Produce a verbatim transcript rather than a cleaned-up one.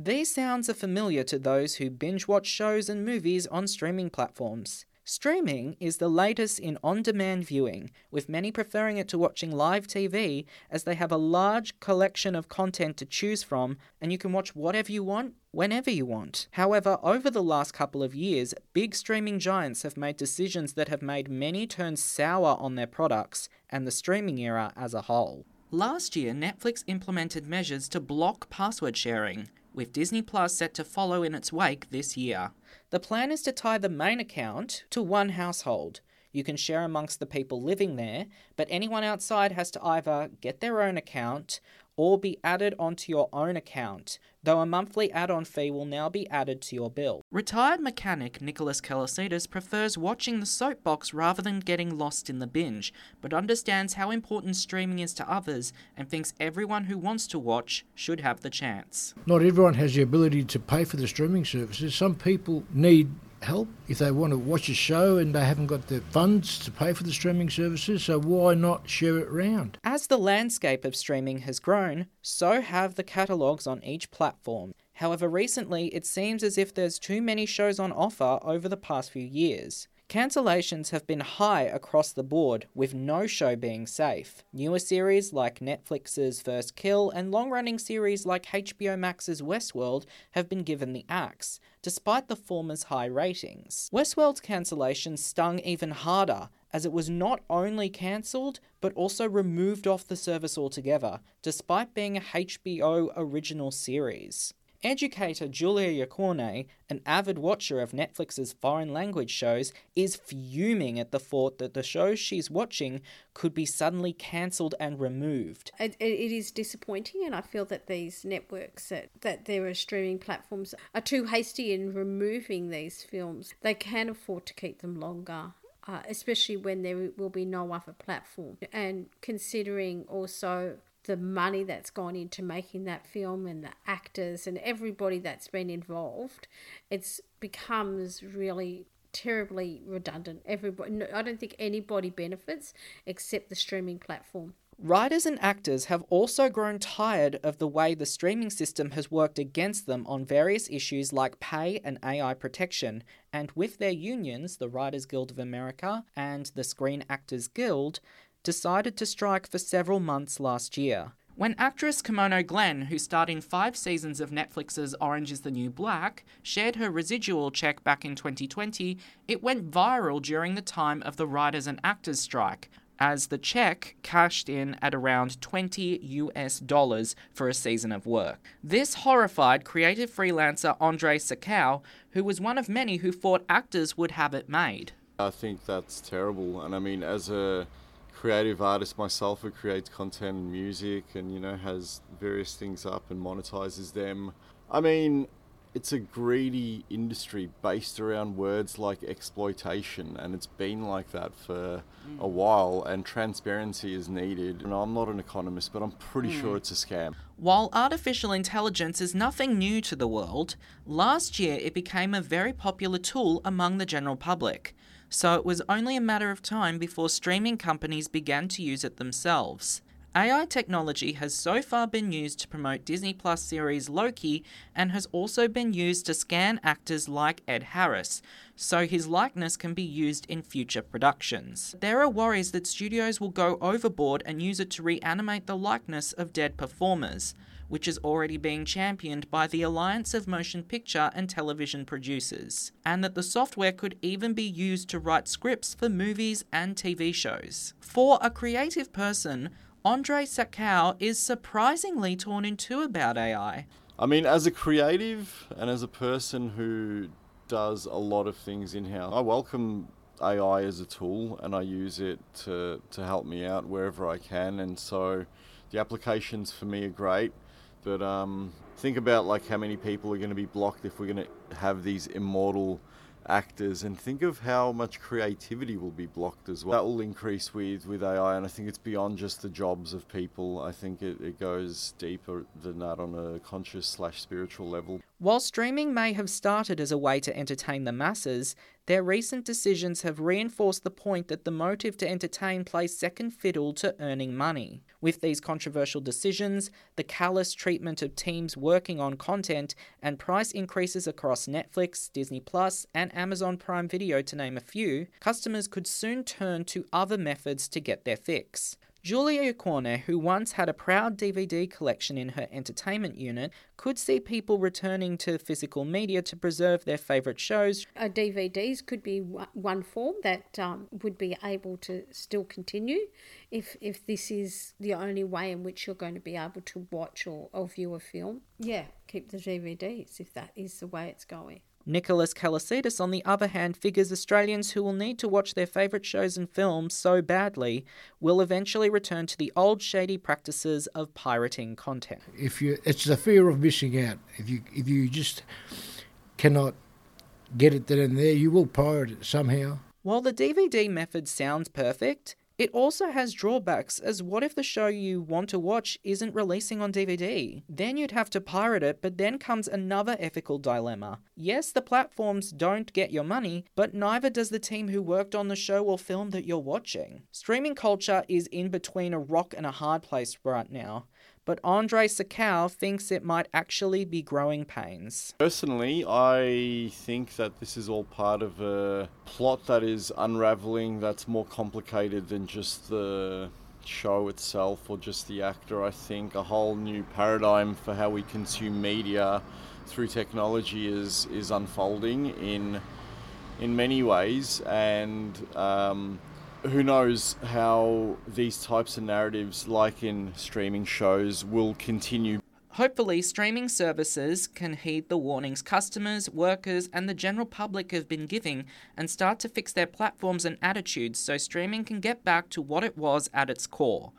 These sounds are familiar to those who binge watch shows and movies on streaming platforms. Streaming is the latest in on-demand viewing, with many preferring it to watching live T V as they have a large collection of content to choose from and you can watch whatever you want, whenever you want. However, over the last couple of years, big streaming giants have made decisions that have made many turn sour on their products and the streaming era as a whole. Last year, Netflix implemented measures to block password sharing, with Disney Plus set to follow in its wake this year. The plan is to tie the main account to one household. You can share amongst the people living there, but anyone outside has to either get their own account or be added onto your own account, though a monthly add-on fee will now be added to your bill. Retired mechanic Nicholas Kalasidas prefers watching the soapbox rather than getting lost in the binge, but understands how important streaming is to others and thinks everyone who wants to watch should have the chance. Not everyone has the ability to pay for the streaming services. Some people need help if they want to watch a show and they haven't got the funds to pay for the streaming services, so why not share it round? As the landscape of streaming has grown, so have the catalogues on each platform. However, recently it seems as if there's too many shows on offer over the past few years. Cancellations have been high across the board, with no show being safe. Newer series like Netflix's First Kill and long-running series like H B O Max's Westworld have been given the axe, despite the former's high ratings. Westworld's cancellation stung even harder, as it was not only cancelled, but also removed off the service altogether, despite being a H B O original series. Educator Julia Yacorne, an avid watcher of Netflix's foreign language shows, is fuming at the thought that the shows she's watching could be suddenly cancelled and removed. It, it is disappointing, and I feel that these networks, that, that there are streaming platforms, are too hasty in removing these films. They can afford to keep them longer. Uh, especially when there will be no other platform. And considering also the money that's gone into making that film and the actors and everybody that's been involved, it becomes really terribly redundant. Everybody, no, I don't think anybody benefits except the streaming platform. Writers and actors have also grown tired of the way the streaming system has worked against them on various issues like pay and A I protection, and with their unions, the Writers Guild of America and the Screen Actors Guild, decided to strike for several months last year. When actress Kimono Glenn, who starred in five seasons of Netflix's Orange is the New Black, shared her residual check back in twenty twenty, it went viral during the time of the writers and actors strike, as the check cashed in at around twenty US dollars for a season of work. This horrified creative freelancer Andre Sakau, who was one of many who thought actors would have it made. I think that's terrible, and I mean, as a creative artist myself who creates content and music and, you know, has various things up and monetizes them, I mean, it's a greedy industry based around words like exploitation, and it's been like that for mm. a while, and transparency is needed. And I'm not an economist, but I'm pretty mm. sure it's a scam. While artificial intelligence is nothing new to the world, last year it became a very popular tool among the general public. So it was only a matter of time before streaming companies began to use it themselves. A I technology has so far been used to promote Disney Plus series Loki and has also been used to scan actors like Ed Harris, so his likeness can be used in future productions. There are worries that studios will go overboard and use it to reanimate the likeness of dead performers, which is already being championed by the Alliance of Motion Picture and Television Producers, and that the software could even be used to write scripts for movies and T V shows. For a creative person, Andre Sakau is surprisingly torn in two about A I. I mean, as a creative and as a person who does a lot of things in-house, I welcome A I as a tool and I use it to, to help me out wherever I can, and so the applications for me are great. But um, think about like how many people are going to be blocked if we're going to have these immortal actors, and think of how much creativity will be blocked as well. That will increase with, with A I, and I think it's beyond just the jobs of people. I think it, it goes deeper than that on a conscious slash spiritual level. While streaming may have started as a way to entertain the masses, their recent decisions have reinforced the point that the motive to entertain plays second fiddle to earning money. With these controversial decisions, the callous treatment of teams working on content, and price increases across Netflix, Disney Plus, and Amazon Prime Video to name a few, customers could soon turn to other methods to get their fix. Julia Corner, who once had a proud D V D collection in her entertainment unit, could see people returning to physical media to preserve their favourite shows. Uh, D V Ds could be one form that um, would be able to still continue if if this is the only way in which you're going to be able to watch or, or view a film. Yeah, keep the D V Ds if that is the way it's going. Nicholas Kalasidis, on the other hand, figures Australians who will need to watch their favourite shows and films so badly will eventually return to the old shady practices of pirating content. If you, it's the fear of missing out. If you if you just cannot get it then and there, you will pirate it somehow. While the D V D method sounds perfect, it also has drawbacks, as what if the show you want to watch isn't releasing on D V D? Then you'd have to pirate it, but then comes another ethical dilemma. Yes, the platforms don't get your money, but neither does the team who worked on the show or film that you're watching. Streaming culture is in between a rock and a hard place right now, but Andre Sakow thinks it might actually be growing pains. Personally, I think that this is all part of a plot that is unravelling, that's more complicated than just the show itself or just the actor. I think a whole new paradigm for how we consume media through technology is is unfolding in in many ways, and um, who knows how these types of narratives, like in streaming shows, will continue. Hopefully, streaming services can heed the warnings customers, workers, and the general public have been giving and start to fix their platforms and attitudes so streaming can get back to what it was at its core: